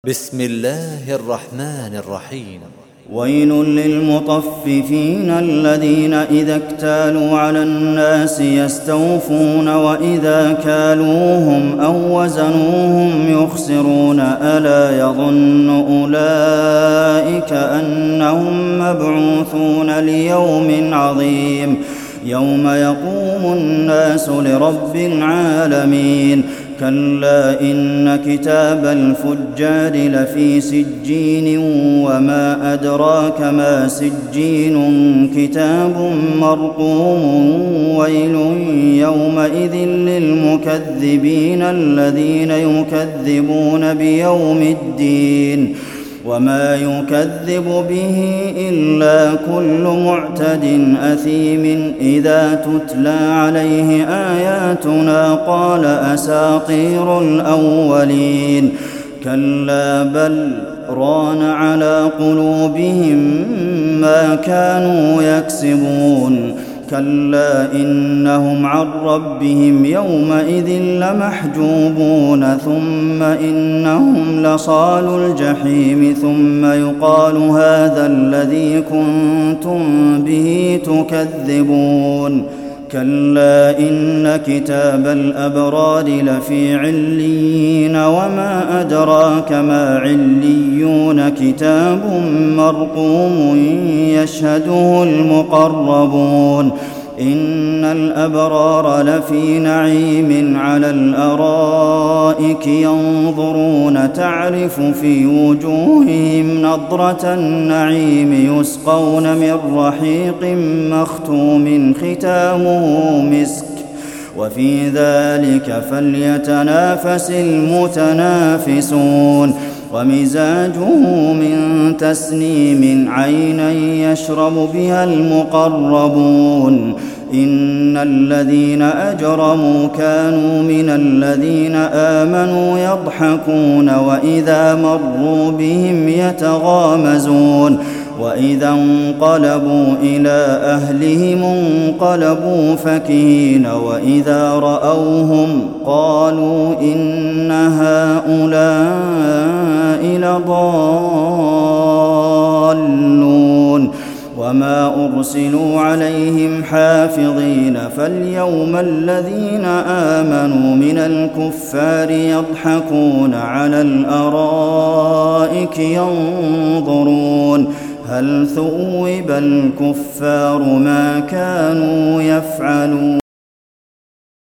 بسم الله الرحمن الرحيم. ويل للمطففين الذين إذا اكتالوا على الناس يستوفون وإذا كالوهم أو وزنوهم يخسرون ألا يظن أولئك أنهم مبعوثون ليوم عظيم يوم يقوم الناس لرب العالمين كلا إن كتاب الفجار لفي سجين وما أدراك ما سجين كتاب مرقوم ويل يومئذ للمكذبين الذين يكذبون بيوم الدين وما يكذب به إلا كل معتد أثيم إذا تتلى عليه آياتنا قال أساطير الأولين كلا بل ران على قلوبهم ما كانوا يكسبون كلا إنهم عن ربهم يومئذ لمحجوبون ثم إنهم لصالو الجحيم ثم يقال هذا الذي كنتم به تكذبون كلا إن كتاب الأبرار لفي عليين وما أدراك ما عليون كتاب مرقوم يشهده المقربون إن الأبرار لفي نعيم على الأرائك ينظرون تعرف في وجوههم نضرة النعيم يسقون من رحيق مختوم ختامه مسك وفي ذلك فليتنافس المتنافسون ومزاجه من تسنيم عينا يشرب بها المقربون إن الذين أجرموا كانوا من الذين آمنوا يضحكون وإذا مروا بهم يتغامزون وإذا انقلبوا إلى أهلهم انقلبوا فكهين وإذا رأوهم قالوا إن هؤلاء لضالون وما أرسلوا عليهم حافظين فاليوم الذين آمنوا من الكفار يضحكون على الأرائك ينظرون هل ثوب الكفار ما كانوا يفعلون